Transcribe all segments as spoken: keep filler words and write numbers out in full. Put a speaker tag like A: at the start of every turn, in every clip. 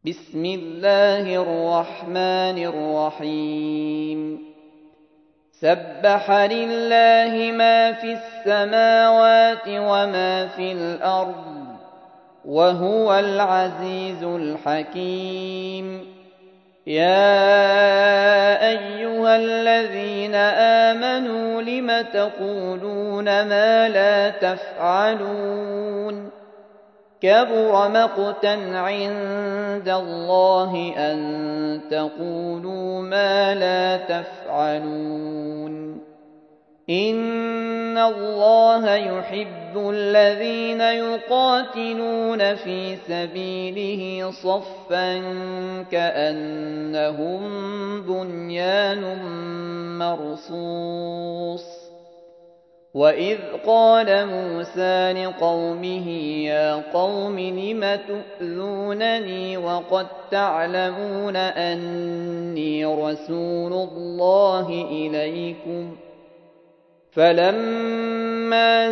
A: بسم الله الرحمن الرحيم سبح لله ما في السماوات وما في الأرض وهو العزيز الحكيم يا أيها الذين آمنوا لم تقولون ما لا تفعلون كبر مقتا عند الله أن تقولوا ما لا تفعلون إن الله يحب الذين يقاتلون في سبيله صفا كأنهم بنيان مرصوص وإذ قال موسى لقومه يا قوم لم تؤذونني وقد تعلمون أني رسول الله إليكم فلما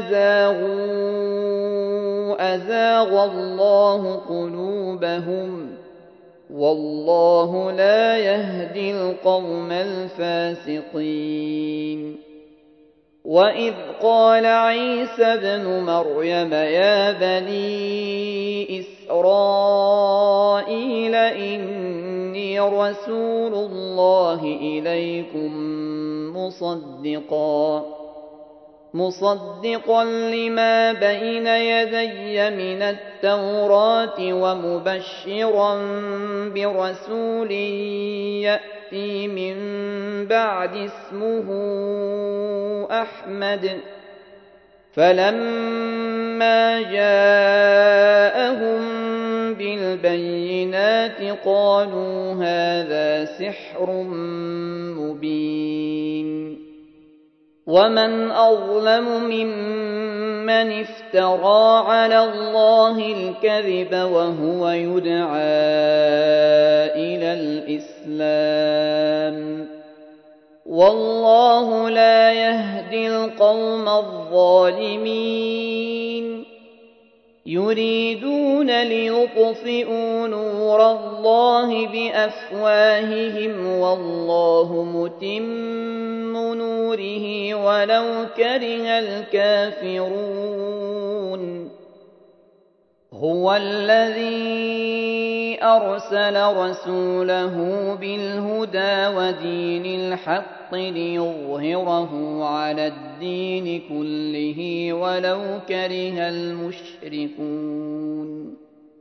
A: زاغوا أزاغ الله قلوبهم والله لا يهدي القوم الفاسقين وإذ قال عيسى ابن مريم يا بني إسرائيل إني رسول الله إليكم مصدقا مصدقا لما بين يدي من التوراة ومبشرا برسول يأتي من بعد اسمه أحمد فلما جاءهم بالبينات قالوا هذا سحر مبين ومن أظلم ممن افترى على الله الكذب وهو يدعى إلى الإسلام والله لا يهدي القوم الظالمين يريدون ليطفئوا نور الله بأفواههم والله متم نوره ولو كره الكافرون هو الذي أرسل رسوله بالهدى ودين الحق ليظهره على الدين كله ولو كره المشركون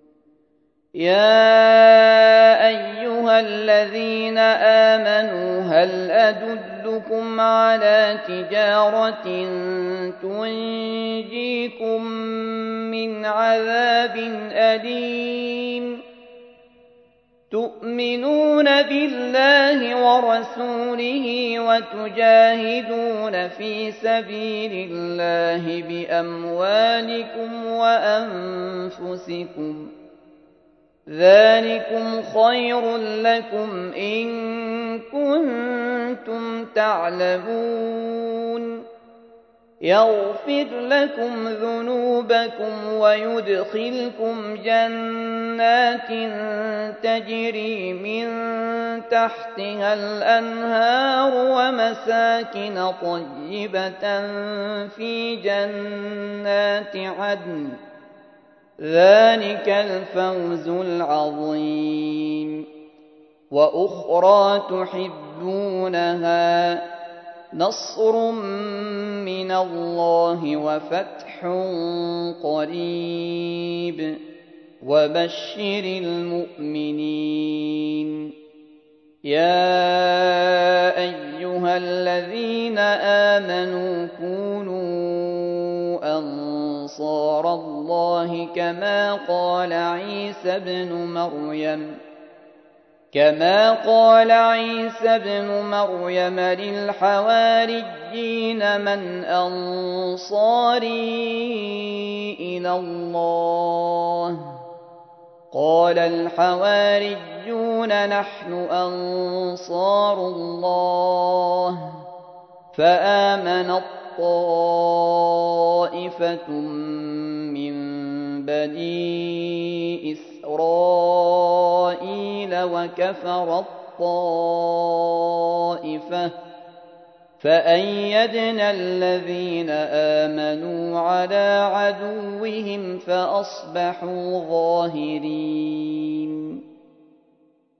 A: يا أيها الذين آمنوا هل أدلكم على تجارة تنجيكم من عذاب أليم تؤمنون بالله ورسوله وتجاهدون في سبيل الله بأموالكم وأنفسكم ذلكم خير لكم إن كنتم تعلمون يغفر لكم ذنوبكم ويدخلكم جنات تجري من تحتها الأنهار ومساكن طيبة في جنات عدن ذلك الفوز العظيم وأخرى تحبونها نصر من الله وفتح قريب وبشر المؤمنين يا أيها الذين آمنوا كونوا أنصار الله كما قال عيسى ابن مريم كما قال عيسى ابن مريم للحواريين من أنصاري إلى الله قال الحواريون نحن أنصار الله فآمنت طائفة من بني إسرائيل وكفرت طائفة فأيدنا الذين آمنوا على عدوهم فأصبحوا ظاهرين